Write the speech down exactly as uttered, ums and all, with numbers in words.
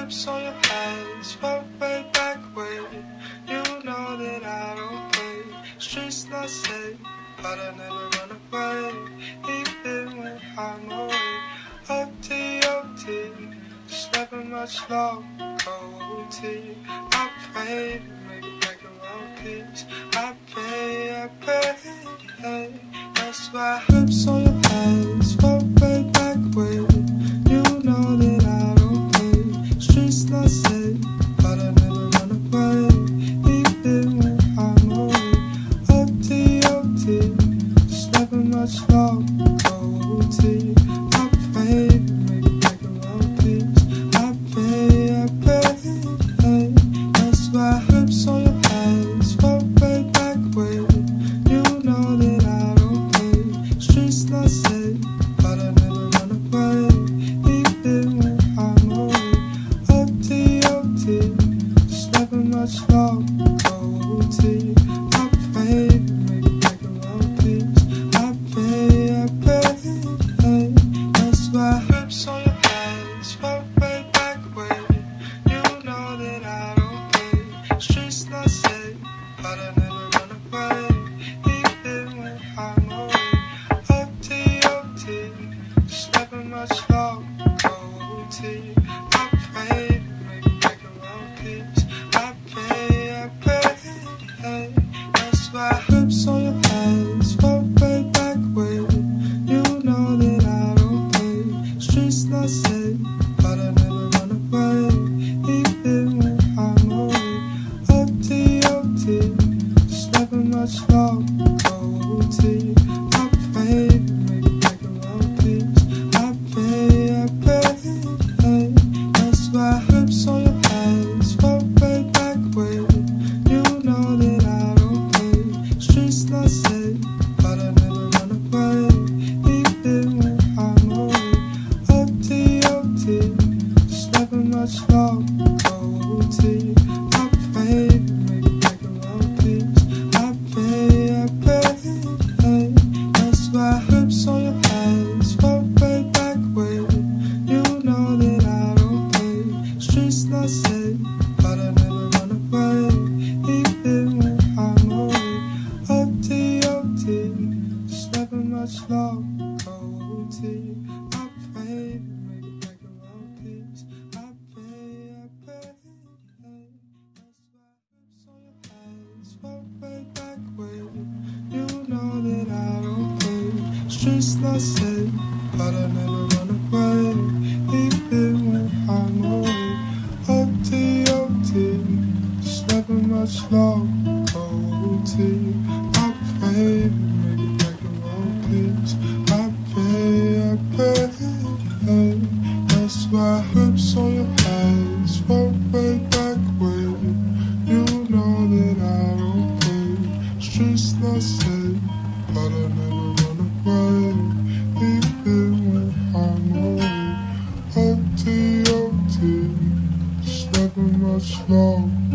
hips on your hands, walk way back way. You know that I don't play. Streets not safe, but I never run away. Even when I'm away. O T, O T, there's never much love. O T, I pray to make back around peace. I pray, I pray, hey. That's why hips on your hands, walk way back way. You know that I don't play. Streets not safe, but I never run away. Even when I'm away. O T, O T, there's never much love. O T, I pray to make back around peace. I pray, I pray, hey. That's why hips on your hands, walk way back way. You know that I don't play. Streets not safe, but I never run away. Even when I'm away. O T, O T, there's never much love. O T, I pray to make back around peace. I pray, I pray, hey. That's why hips on your hands, walk way back way. You know that I don't play. Streets not safe, but I never run away. Even when I'm away. O T, O T, there's never much love. O T, I pray to make back around peace. I pray, I pray, hey. That's why hips on your hands, walk way back way. You know that I don't play. Streets not safe, but I never run away. Even when I'm away. O T, O T, there's never much love. O T, I pray to make back around peace. I pray, I pray, hey. That's why hips on your hands, walk way back way. You know that I don't play. Streets not safe, but I never run away. Even when I'm away. O T, O T, there's never much love. O T, I pray to make back around peace. I pray, I pray, hey. That's why hips on your hands, walk way back way. You know that I don't play. Streets not safe, but I never run away. Even when I'm away. O T, O T, there's never much love. O T, I pray to make back around peace. I pray, I pray, hey. That's why hips on your hands, walk way back way. You know that I don't play. Streets not safe, but I never run away. Even when I'm away. O T, O T, there's never much love. O T, I pray to make back around peace. I pray, I pray, hey. That's why hips on your hands, walk way back way. You know that I don't play. Streets not safe, but I never run away. Even when I'm away. O T, O T, there's never much love.